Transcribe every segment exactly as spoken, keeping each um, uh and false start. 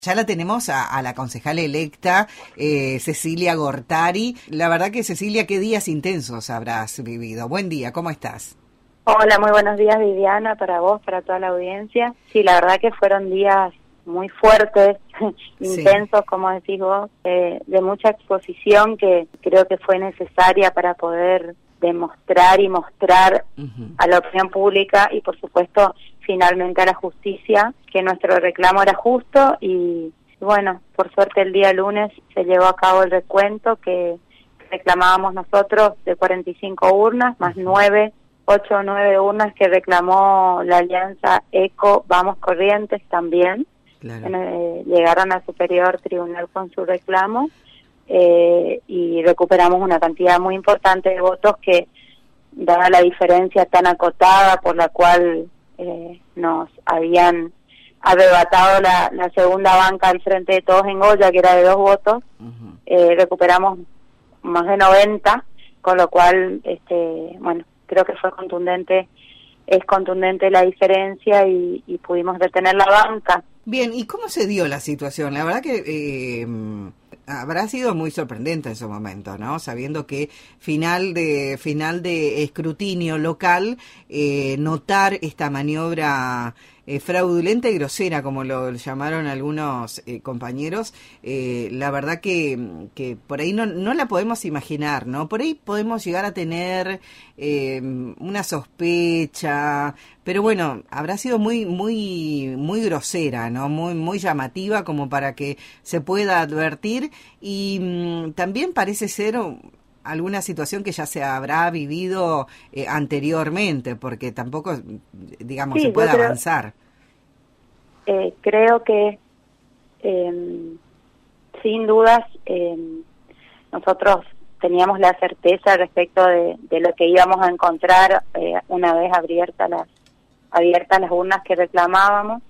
Ya la tenemos a, a la concejal electa, eh, Cecilia Gortari. La verdad que, Cecilia, qué días intensos habrás vivido. Buen día, ¿cómo estás? Hola, muy buenos días, Viviana, para vos, para toda la audiencia. Sí, la verdad que fueron días muy fuertes, intensos, sí. Como decís vos, eh, de mucha exposición que creo que fue necesaria para poder demostrar y mostrar uh-huh. a la opinión pública y, por supuesto, finalmente a la justicia, que nuestro reclamo era justo y, bueno, por suerte el día lunes se llevó a cabo el recuento que reclamábamos nosotros de cuarenta y cinco urnas, más nueve, ocho o nueve urnas que reclamó la alianza ECO Vamos Corrientes también. Claro. Eh, llegaron al Superior Tribunal con su reclamo eh, y recuperamos una cantidad muy importante de votos que, dada la diferencia tan acotada por la cual eh, nos habían arrebatado la, la segunda banca al frente de todos en Goya, que era de dos votos, uh-huh. eh, recuperamos más de noventa, con lo cual, este, bueno, creo que fue contundente, es contundente la diferencia y, y pudimos detener la banca. Bien, ¿y cómo se dio la situación? La verdad que eh, habrá sido muy sorprendente en su momento, ¿no? Sabiendo que final de final de escrutinio local, eh, notar esta maniobra eh, fraudulenta y grosera, como lo llamaron algunos eh, compañeros, eh, la verdad que, que por ahí no, no la podemos imaginar, ¿no? Por ahí podemos llegar a tener eh, una sospecha, pero bueno, habrá sido muy muy muy grosera, ¿no? Muy muy llamativa como para que se pueda advertir y mmm, también parece ser alguna situación que ya se habrá vivido eh, anteriormente, porque tampoco, digamos, sí, se puede creo, avanzar. Eh, creo que eh, sin dudas eh, nosotros teníamos la certeza respecto de, de lo que íbamos a encontrar eh, una vez abiertas las abiertas las urnas que reclamábamos.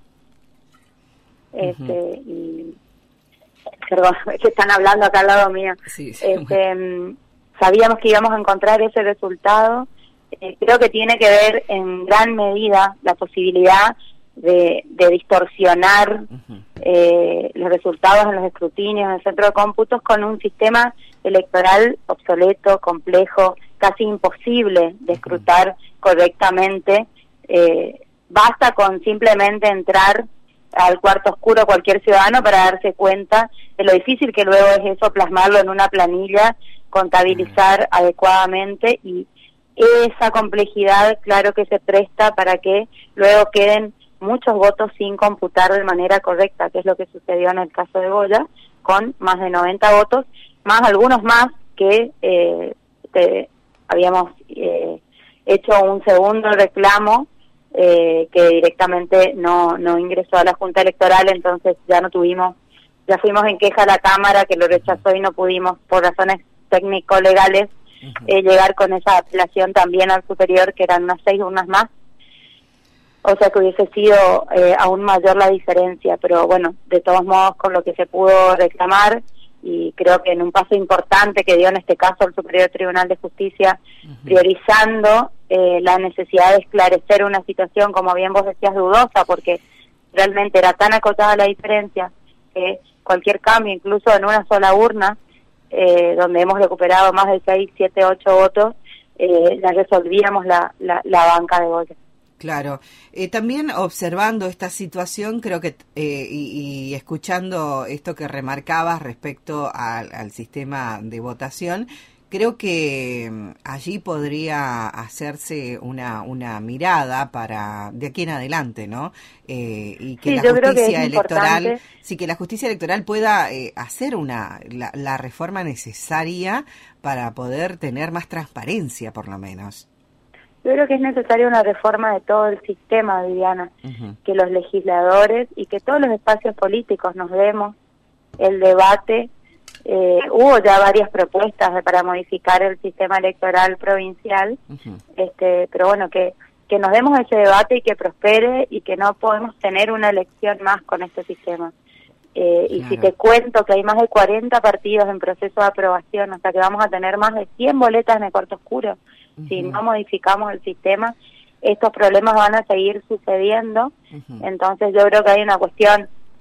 Este, uh-huh. y perdón, que están hablando acá al lado mío. Sí, sí, este, bueno. Sabíamos que íbamos a encontrar ese resultado. Eh, creo que tiene que ver en gran medida la posibilidad de, de distorsionar uh-huh. eh, los resultados en los escrutinios en el centro de cómputos con un sistema electoral obsoleto, complejo, casi imposible de escrutar uh-huh. correctamente. Eh, basta con simplemente entrar al cuarto oscuro cualquier ciudadano para darse cuenta de lo difícil que luego es eso, plasmarlo en una planilla, contabilizar uh-huh. adecuadamente, y esa complejidad claro que se presta para que luego queden muchos votos sin computar de manera correcta, que es lo que sucedió en el caso de Goya, con más de noventa votos, más algunos más que eh, te, habíamos eh, hecho un segundo reclamo eh, que directamente no, no ingresó a la Junta Electoral, entonces ya no tuvimos, ya fuimos en queja a la Cámara que lo rechazó y no pudimos por razones técnico-legales uh-huh. eh, llegar con esa apelación también al superior, que eran unas seis urnas más, o sea que hubiese sido eh, aún mayor la diferencia, pero bueno, de todos modos con lo que se pudo reclamar, y creo que en un paso importante que dio en este caso el Superior Tribunal de Justicia, uh-huh. priorizando eh, la necesidad de esclarecer una situación, como bien vos decías, dudosa, porque realmente era tan acotada la diferencia que cualquier cambio, incluso en una sola urna, Eh, donde hemos recuperado más de seis, siete, ocho votos, eh, ya resolvíamos la, la, la banca de Goya. Claro. Eh, también observando esta situación, creo que, eh, y, y escuchando esto que remarcabas respecto al, al sistema de votación, creo que allí podría hacerse una una mirada para de aquí en adelante, ¿no? Eh, y que sí, la yo creo justicia que es electoral, importante. sí, que la justicia electoral pueda eh, hacer una la, la reforma necesaria para poder tener más transparencia, por lo menos. Yo creo que es necesaria una reforma de todo el sistema, Viviana, uh-huh. que los legisladores y que todos los espacios políticos nos demos el debate. Eh, hubo ya varias propuestas de, para modificar el sistema electoral provincial, uh-huh. este, pero bueno, que, que nos demos ese debate y que prospere, y que no podemos tener una elección más con este sistema. Eh, y claro. Si te cuento que hay más de cuarenta partidos en proceso de aprobación, o sea que vamos a tener más de cien boletas en el cuarto oscuro, uh-huh. si no modificamos el sistema, estos problemas van a seguir sucediendo. Uh-huh. Entonces yo creo que hay una cuestión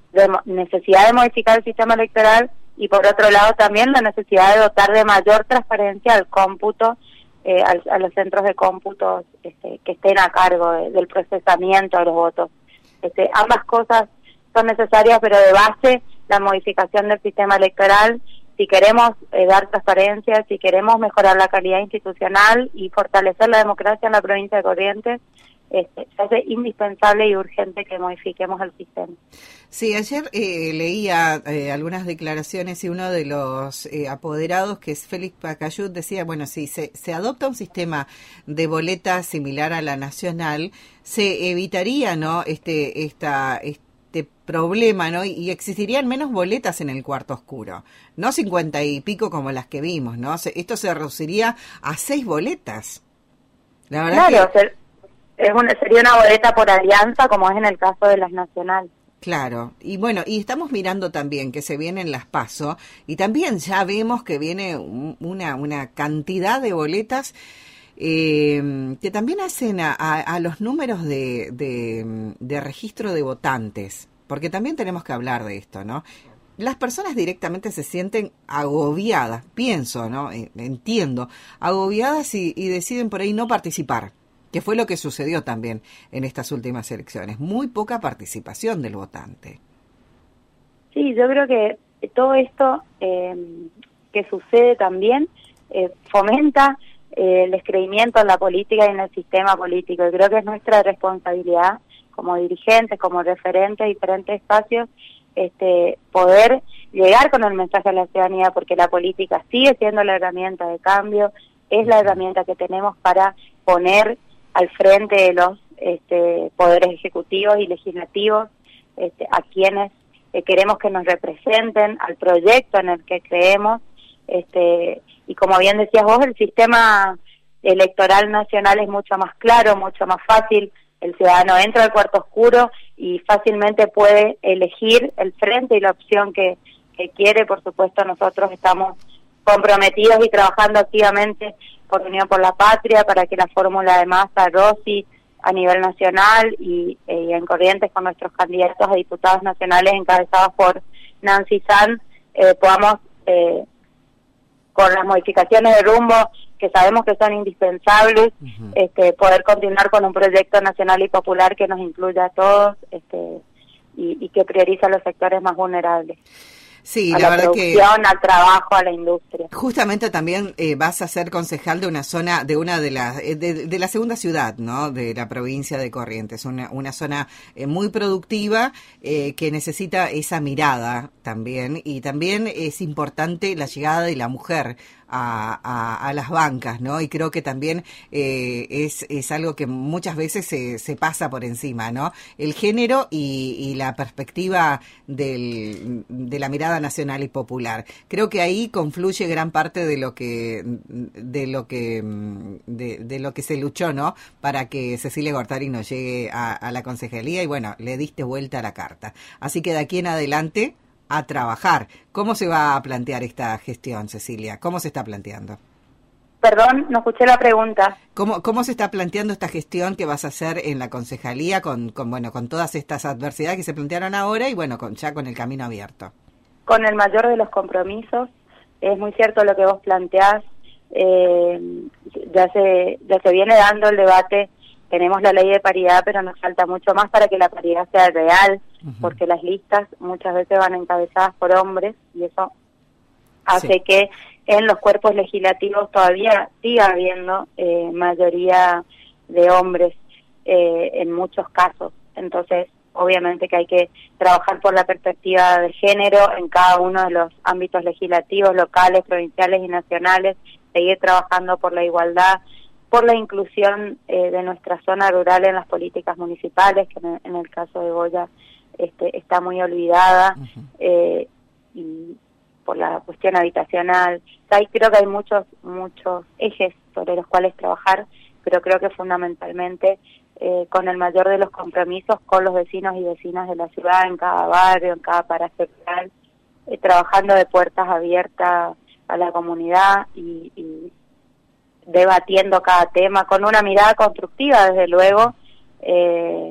de necesidad de modificar el sistema electoral y por otro lado también la necesidad de dotar de mayor transparencia al cómputo, eh, al, a los centros de cómputos este, que estén a cargo de, del procesamiento de los votos. Este, ambas cosas son necesarias, pero de base la modificación del sistema electoral, si queremos eh, dar transparencia, si queremos mejorar la calidad institucional y fortalecer la democracia en la provincia de Corrientes, Este, se hace indispensable y urgente que modifiquemos el sistema. Sí, ayer eh, leía eh, algunas declaraciones y uno de los eh, apoderados, que es Félix Pacayut, decía, bueno, si se, se adopta un sistema de boleta similar a la nacional, se evitaría, ¿no?, este, esta, este problema, ¿no?, y existirían menos boletas en el cuarto oscuro, no cincuenta y pico como las que vimos, ¿no? Se, esto se reduciría a seis boletas. La verdad claro, que... ser, es una, sería una boleta por alianza, como es en el caso de las nacionales. Claro, y bueno, y estamos mirando también que se vienen las PASO, y también ya vemos que viene un, una, una cantidad de boletas eh, que también hacen a, a, a los números de, de, de registro de votantes, porque también tenemos que hablar de esto, ¿no? Las personas directamente se sienten agobiadas, pienso, ¿no? Entiendo, agobiadas y, y deciden por ahí no participar, que fue lo que sucedió también en estas últimas elecciones. Muy poca participación del votante. Sí, yo creo que todo esto eh, que sucede también eh, fomenta eh, el descreimiento en la política y en el sistema político. Y creo que es nuestra responsabilidad como dirigentes, como referentes de diferentes espacios, este, poder llegar con el mensaje a la ciudadanía, porque la política sigue siendo la herramienta de cambio, es la herramienta que tenemos para poner al frente de los este, poderes ejecutivos y legislativos este, a quienes eh, queremos que nos representen, al proyecto en el que creemos, este, y como bien decías vos, el sistema electoral nacional es mucho más claro, mucho más fácil. El ciudadano entra al cuarto oscuro y fácilmente puede elegir el frente y la opción que, que quiere. Por supuesto, nosotros estamos comprometidos y trabajando activamente por Unión por la Patria para que la fórmula de Massa, Rossi, a nivel nacional y, y en Corrientes con nuestros candidatos a diputados nacionales encabezados por Nancy Sanz, eh, podamos, eh, con las modificaciones de rumbo que sabemos que son indispensables, uh-huh. este, poder continuar con un proyecto nacional y popular que nos incluya a todos este, y, y que prioriza a los sectores más vulnerables. Sí, a la, la verdad producción, que al trabajo, a la industria. Justamente también eh, vas a ser concejal de una zona, de una de las, de, de la segunda ciudad, ¿no?, de la provincia de Corrientes, una, una zona eh, muy productiva eh, que necesita esa mirada también, y también es importante la llegada de la mujer a, a, a las bancas, ¿no? Y creo que también eh, es, es algo que muchas veces se, se pasa por encima, ¿no? El género y, y la perspectiva del, de la mirada nacional y popular. Creo que ahí confluye gran parte de lo que de lo que de, de lo que se luchó, ¿no?, para que Cecilia Gortari no llegue a, a la concejalía, y bueno, le diste vuelta a la carta. Así que de aquí en adelante a trabajar. ¿Cómo se va a plantear esta gestión, Cecilia? ¿Cómo se está planteando? Perdón, no escuché la pregunta. ¿Cómo, cómo se está planteando esta gestión que vas a hacer en la concejalía con, con bueno, con todas estas adversidades que se plantearon ahora y bueno, con, ya con el camino abierto? Con el mayor de los compromisos. Es muy cierto lo que vos planteás. Eh, ya se ya se viene dando el debate. Tenemos la ley de paridad, pero nos falta mucho más para que la paridad sea real, uh-huh. porque las listas muchas veces van encabezadas por hombres y eso hace sí. que en los cuerpos legislativos todavía siga habiendo eh, mayoría de hombres eh, en muchos casos. Entonces, obviamente que hay que trabajar por la perspectiva de género en cada uno de los ámbitos legislativos, locales, provinciales y nacionales, seguir trabajando por la igualdad, por la inclusión eh, de nuestra zona rural en las políticas municipales, que en, en el caso de Goya este, está muy olvidada, uh-huh. eh, y por la cuestión habitacional. Ahí creo que hay muchos muchos ejes sobre los cuales trabajar, pero creo que fundamentalmente eh, con el mayor de los compromisos con los vecinos y vecinas de la ciudad, en cada barrio, en cada paraje rural, eh, trabajando de puertas abiertas a la comunidad y, y debatiendo cada tema con una mirada constructiva, desde luego, eh,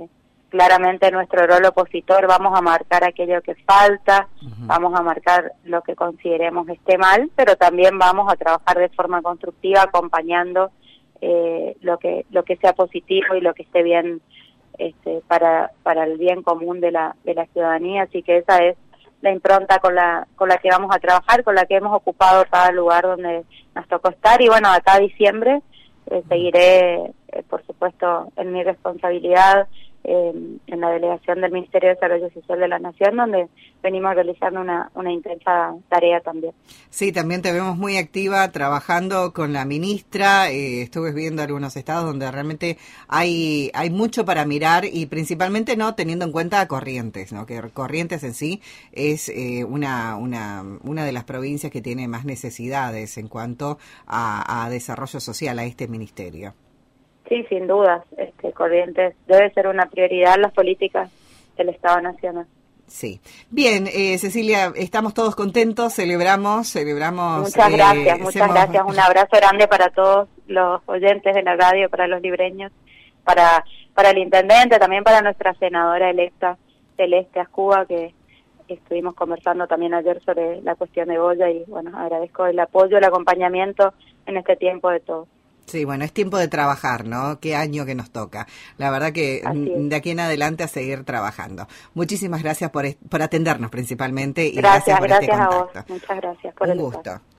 claramente nuestro rol opositor, vamos a marcar aquello que falta, uh-huh. vamos a marcar lo que consideremos esté mal, pero también vamos a trabajar de forma constructiva acompañando eh, lo que lo que sea positivo y lo que esté bien este, para para el bien común de la de la ciudadanía. Así que esa es la impronta con la con la que vamos a trabajar, con la que hemos ocupado cada lugar donde nos tocó estar. Y bueno, acá a diciembre eh, seguiré, eh, por supuesto, en mi responsabilidad eh, en la delegación del Ministerio de Desarrollo Social de la Nación, donde venimos realizando una, una intensa tarea también. Sí, también te vemos muy activa trabajando con la ministra. Eh, estuve viendo algunos estados donde realmente hay hay mucho para mirar y principalmente no teniendo en cuenta a Corrientes, ¿no? Que Corrientes en sí es eh, una una una de las provincias que tiene más necesidades en cuanto a, a desarrollo social a este ministerio. Sí, sin dudas. Este, Corrientes debe ser una prioridad en las políticas del Estado Nacional. Sí. Bien, eh, Cecilia, estamos todos contentos, celebramos, celebramos. Muchas gracias, eh, muchas hacemos... gracias. Un abrazo grande para todos los oyentes de la radio, para los libreños, para para el intendente, también para nuestra senadora electa, Celeste Ascuba, que estuvimos conversando también ayer sobre la cuestión de Goya y bueno, agradezco el apoyo, el acompañamiento en este tiempo de todos. Sí, bueno, es tiempo de trabajar, ¿no? Qué año que nos toca. La verdad que de aquí en adelante a seguir trabajando. Muchísimas gracias por, por atendernos principalmente y gracias, gracias por gracias este contacto. A vos. Muchas gracias por Un el gusto. espacio.